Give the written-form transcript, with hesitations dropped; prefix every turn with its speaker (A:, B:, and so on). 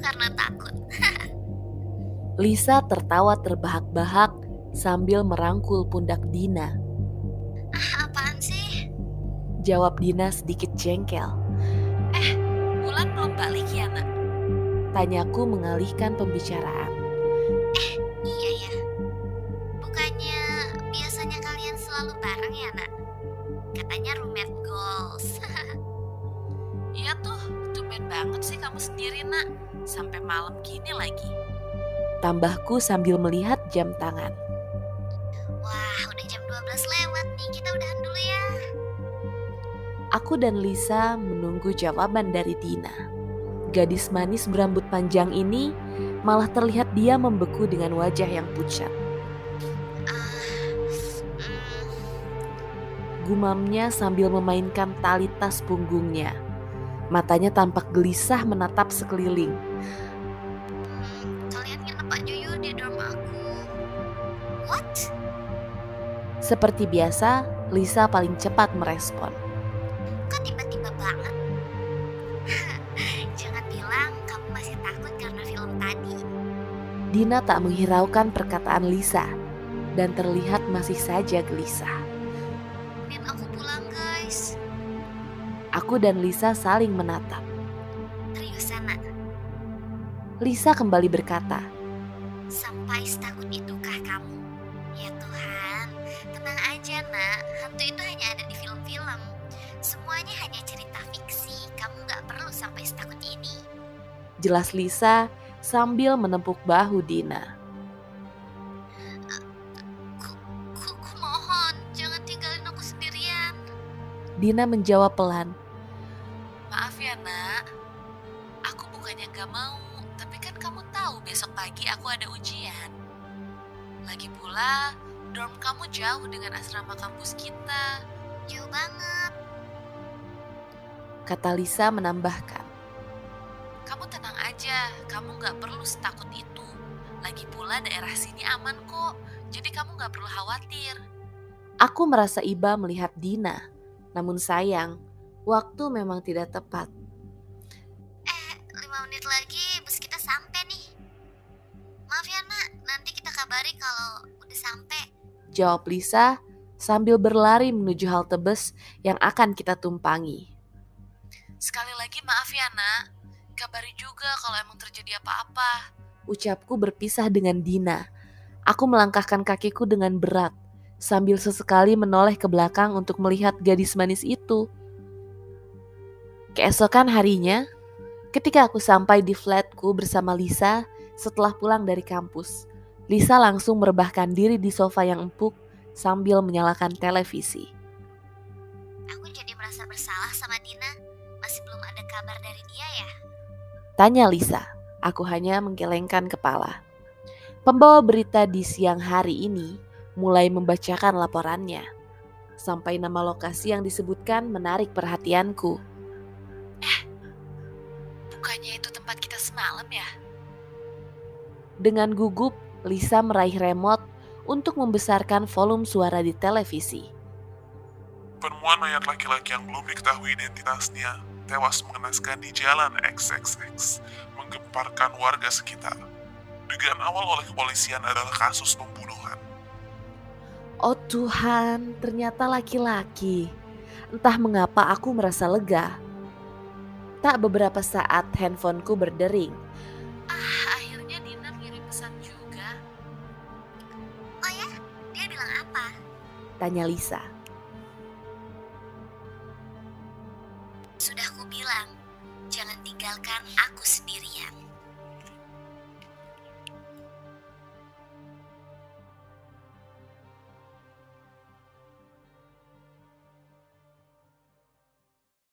A: karena takut.
B: Lisa tertawa terbahak-bahak sambil merangkul pundak Dina.
A: Apaan sih?
B: Jawab Dina sedikit jengkel.
C: Bulan belum balik ya, Nak?
B: Tanyaku mengalihkan pembicaraan.
A: Iya ya. Bukannya biasanya kalian selalu bareng ya, Nak? Katanya roommate goals.
C: Iya tuh, tumben banget sih kamu sendiri, Nak. Sampai malam gini lagi.
B: Tambahku sambil melihat jam tangan.
A: Wah, udah jam 12 lewat nih. Kita udahan dulu ya.
B: Aku dan Lisa menunggu jawaban dari Dina. Gadis manis berambut panjang ini malah terlihat dia membeku dengan wajah yang pucat. Gumamnya sambil memainkan tali tas punggungnya. Matanya tampak gelisah menatap sekeliling.
A: Kalian nginep aja yuk di dorm aku. What?
B: Seperti biasa, Lisa paling cepat merespon.
A: Kok tiba-tiba banget? Jangan bilang kamu masih takut karena film tadi.
B: Dina tak menghiraukan perkataan Lisa dan terlihat masih saja gelisah.
A: Nin, aku pulang guys.
B: Aku dan Lisa saling menatap.
A: Seriusan, Nak?
B: Lisa kembali berkata,
A: Sampai setakut itukah kamu? Ya Tuhan, tenang aja Nak. Hantu itu hanya ada di film-film. Semuanya hanya cerita fiksi. Kamu gak perlu sampai setakut ini.
B: jelas Lisa sambil menepuk bahu Dina.
A: Ku mohon, jangan tinggalin aku sendirian.
B: Dina menjawab pelan.
C: Maaf ya, Nak. Aku bukannya gak mau, tapi kan kamu tahu besok pagi aku ada ujian. Lagi pula, dorm kamu jauh dengan asrama kampus kita.
A: Jauh banget.
B: Kata Lisa menambahkan.
C: Kamu tenang aja, kamu gak perlu setakut itu. Lagi pula daerah sini aman kok, jadi kamu gak perlu khawatir.
B: Aku merasa iba melihat Dina, namun sayang, waktu memang tidak tepat.
A: 5 menit lagi bus kita sampai nih. Maaf ya Nak, nanti kita kabari kalau udah sampai.
B: Jawab Lisa sambil berlari menuju halte bus yang akan kita tumpangi.
C: Sekali lagi maaf ya, Nak. Kabari juga kalau emang terjadi apa-apa.
B: Ucapku berpisah dengan Dina. Aku melangkahkan kakiku dengan berat, sambil sesekali menoleh ke belakang untuk melihat gadis manis itu. Keesokan harinya, ketika aku sampai di flatku bersama Lisa setelah pulang dari kampus, Lisa langsung merebahkan diri di sofa yang empuk sambil menyalakan televisi.
A: Aku jadi merasa bersalah sama Dina. Masih belum ada kabar dari dia ya?
B: Tanya Lisa, aku hanya menggelengkan kepala. Pembawa berita di siang hari ini mulai membacakan laporannya. Sampai nama lokasi yang disebutkan menarik perhatianku.
C: Bukannya itu tempat kita semalam ya?
B: Dengan gugup, Lisa meraih remote untuk membesarkan volume suara di televisi.
D: Penemuan mayat laki-laki yang belum diketahui identitasnya tewas mengenaskan di jalan XXX, menggemparkan warga sekitar. Dugaan awal oleh kepolisian adalah kasus pembunuhan.
B: Oh Tuhan, ternyata laki-laki. Entah mengapa aku merasa lega. Tak beberapa saat handphoneku berdering.
C: Akhirnya Dina ngirim pesan juga.
A: Oh ya? Dia bilang apa?
B: Tanya Lisa.